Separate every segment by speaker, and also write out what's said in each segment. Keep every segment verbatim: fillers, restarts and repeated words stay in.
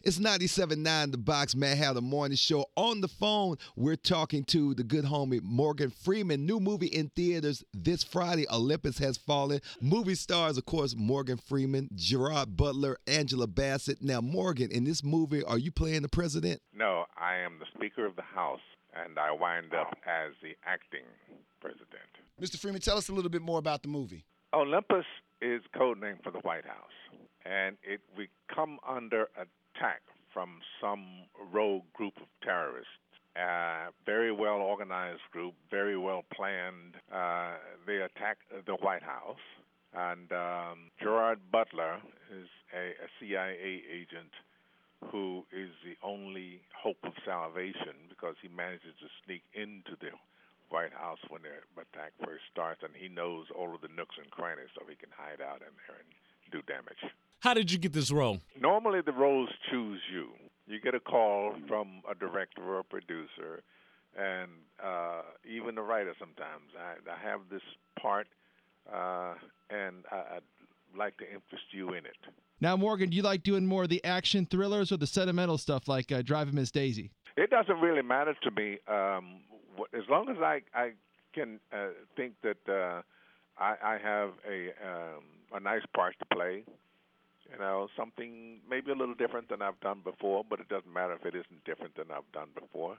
Speaker 1: It's ninety-seven point nine The Box, Mad Hatter Morning Show. On the phone, we're talking to the good homie Morgan Freeman. New movie in theaters this Friday, Olympus Has Fallen. Movie stars, of course, Morgan Freeman, Gerard Butler, Angela Bassett. Now, Morgan, in this movie, are you playing the president?
Speaker 2: No, I am the Speaker of the House, and I wind up as the acting president.
Speaker 3: Mister Freeman, tell us a little bit more about the movie.
Speaker 2: Olympus is code name for the White House, and it we come under attack from some rogue group of terrorists. Uh, very well organized group, very well planned. Uh, they attack the White House, and um, Gerard Butler is a, a C I A agent who is the only hope of salvation because he manages to sneak into the White House when the attack first starts, and he knows all of the nooks and crannies so he can hide out in there and do damage.
Speaker 4: How did you get this role?
Speaker 2: Normally the roles choose you. You get a call from a director or a producer, and uh, even the writer sometimes. I, I have this part, uh, and I, I'd like to interest you in it.
Speaker 5: Now, Morgan, do you like doing more of the action thrillers or the sentimental stuff like uh, Driving Miss Daisy?
Speaker 2: It doesn't really matter to me. Um, as long as I, I can uh, think that uh, I, I have a, um, a nice part to play, you know, something maybe a little different than I've done before, but it doesn't matter if it isn't different than I've done before.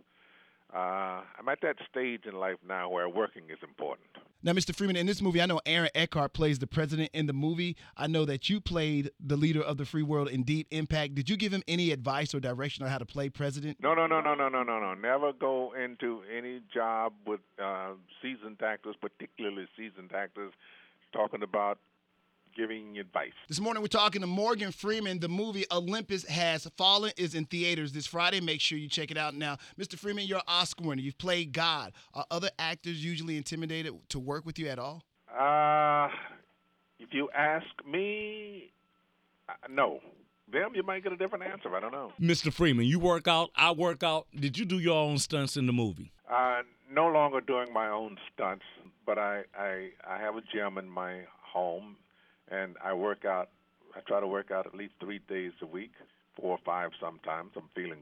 Speaker 2: Uh, I'm at that stage in life now where working is important.
Speaker 3: Now, Mister Freeman, in this movie, I know Aaron Eckhart plays the president in the movie. I know that you played the leader of the free world in Deep Impact. Did you give him any advice or direction on how to play president?
Speaker 2: No, no, no, no, no, no, no, no. Never go into any job with uh, seasoned actors, particularly seasoned actors, talking about giving advice.
Speaker 3: This morning we're talking to Morgan Freeman. The movie Olympus Has Fallen is in theaters this Friday. Make sure you check it out. Now, Mister Freeman, you're an Oscar winner. You've played God. Are other actors usually intimidated to work with you at all?
Speaker 2: Uh, if you ask me, uh, no. Them, you might get a different answer. I don't know.
Speaker 4: Mister Freeman, you work out, I work out. Did you do your own stunts in the movie?
Speaker 2: Uh, no longer doing my own stunts, but I, I, I have a gym in my home. And I work out, I try to work out at least three days a week, four or five sometimes. I'm feeling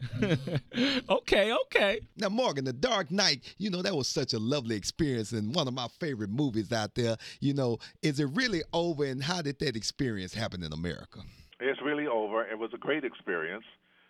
Speaker 2: good.
Speaker 4: okay, okay.
Speaker 1: Now, Morgan, The Dark Knight, you know, that was such a lovely experience and one of my favorite movies out there. You know, is it really over, and how did that experience happen in America?
Speaker 2: It's really over. It was a great experience.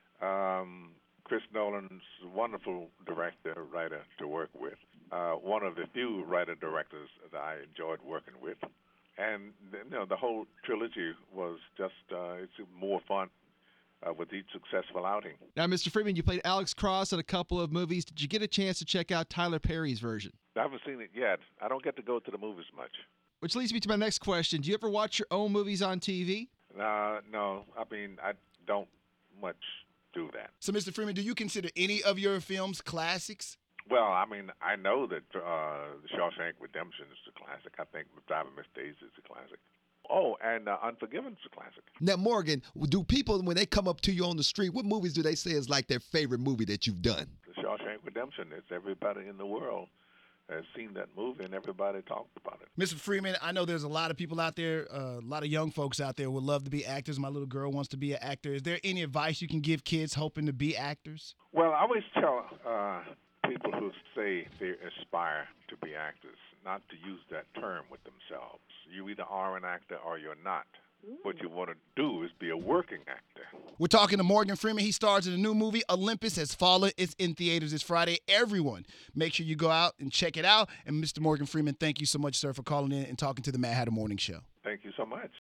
Speaker 2: Um, Chris Nolan's a wonderful director, writer to work with. Uh, one of the few writer-directors that I enjoyed working with. And you know, the whole trilogy was just uh, it's more fun uh, with each successful outing.
Speaker 5: Now, Mister Freeman, you played Alex Cross in a couple of movies. Did you get a chance to check out Tyler Perry's version?
Speaker 2: I haven't seen it yet. I don't get to go to the movies much.
Speaker 5: Which leads me to my next question. Do you ever watch your own movies on T V?
Speaker 2: Uh, no, I mean, I don't much do that.
Speaker 3: So, Mister Freeman, do you consider any of your films classics?
Speaker 2: Well, I mean, I know that uh, Shawshank Redemption is a classic. I think Driving Miss Daisy is a classic. Oh, and uh, Unforgiven is a classic.
Speaker 1: Now, Morgan, do people, when they come up to you on the street, what movies do they say is like their favorite movie that you've done?
Speaker 2: The Shawshank Redemption. It's everybody in the world has seen that movie, and everybody talked about it.
Speaker 3: Mister Freeman, I know there's a lot of people out there, uh, a lot of young folks out there would love to be actors. My little girl wants to be an actor. Is there any advice you can give kids hoping to be actors?
Speaker 2: Well, I always tell uh, people who say they aspire to be actors not to use that term with themselves. You either are an actor or you're not. What you want to do is be a working actor.
Speaker 3: We're talking to Morgan Freeman. He stars in a new movie, Olympus Has Fallen. It's in theaters this Friday. Everyone, make sure you go out and check it out. And Mister Morgan Freeman, thank you so much, sir, for calling in and talking to the Mad Hatter Morning Show.
Speaker 2: Thank you so much.